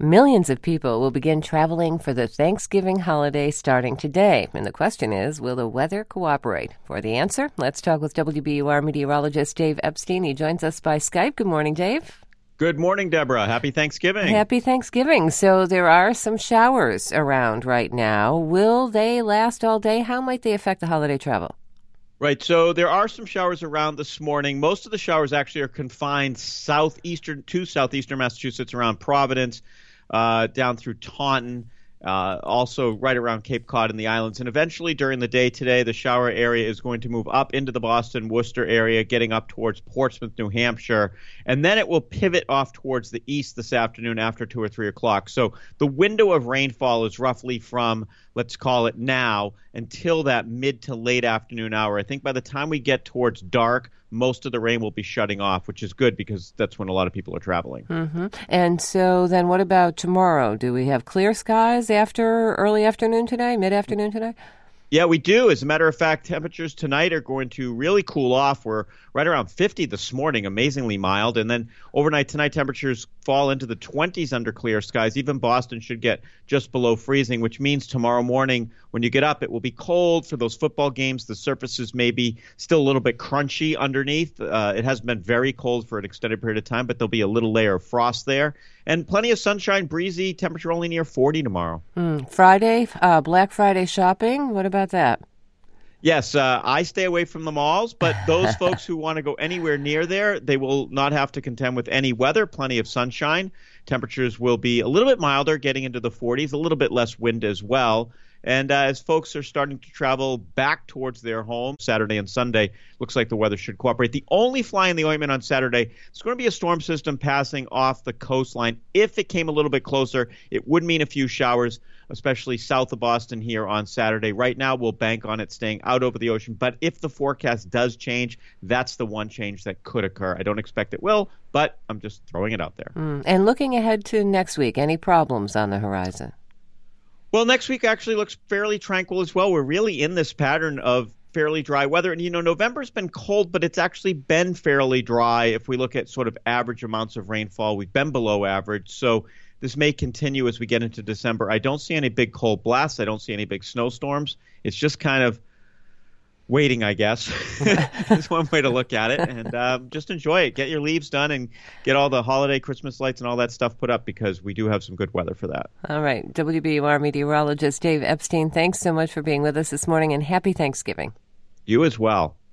Millions of people will begin traveling for the Thanksgiving holiday starting today. And the question is, will the weather cooperate? For the answer, let's talk with WBUR meteorologist Dave Epstein. He joins us by Skype. Good morning, Dave. Good morning, Deborah. Happy Thanksgiving. Happy Thanksgiving. So there are some showers around right now. Will they last all day? How might they affect the holiday travel? Right. So there are some showers around this morning. Most of the showers actually are confined southeastern Massachusetts, around Providence, down through Taunton, also right around Cape Cod and the islands. And eventually during the day today, the shower area is going to move up into the Boston, Worcester area, getting up towards Portsmouth, New Hampshire. And then it will pivot off towards the east this afternoon after 2 or 3 o'clock. So the window of rainfall is roughly from, let's call it now, until that mid to late afternoon hour. I think by the time we get towards dark, most of the rain will be shutting off, which is good because that's when a lot of people are traveling. Mm-hmm. And so then what about tomorrow? Do we have clear skies after early afternoon today, mid-afternoon today? Yeah, we do. As a matter of fact, temperatures tonight are going to really cool off. We're right around 50 this morning, amazingly mild. And then overnight tonight, temperatures fall into the 20s under clear skies. Even Boston should get just below freezing, which means tomorrow morning when you get up, it will be cold for those football games. The surfaces may be still a little bit crunchy underneath. It hasn't been very cold for an extended period of time, but there'll be a little layer of frost there. And plenty of sunshine, breezy, temperature only near 40 tomorrow. Friday, Black Friday shopping, what about that? Yes, I stay away from the malls, but those folks who want to go anywhere near there, they will not have to contend with any weather, plenty of sunshine. Temperatures will be a little bit milder, getting into the 40s, a little bit less wind as well. And as folks are starting to travel back towards their home Saturday and Sunday, looks like the weather should cooperate. The only fly in the ointment on Saturday is going to be a storm system passing off the coastline. If it came a little bit closer, it would mean a few showers, especially south of Boston here on Saturday. Right now, we'll bank on it staying out over the ocean. But if the forecast does change, that's the one change that could occur. I don't expect it will, but I'm just throwing it out there. And looking ahead to next week, any problems on the horizon? Well, next week actually looks fairly tranquil as well. We're really in this pattern of fairly dry weather. And, November's been cold, but it's actually been fairly dry. If we look at sort of average amounts of rainfall, we've been below average. So this may continue as we get into December. I don't see any big cold blasts. I don't see any big snowstorms. It's just kind of waiting, I guess. That's one way to look at it. And just enjoy it. Get your leaves done and get all the holiday Christmas lights and all that stuff put up because we do have some good weather for that. All right. WBUR meteorologist Dave Epstein, thanks so much for being with us this morning and happy Thanksgiving. You as well.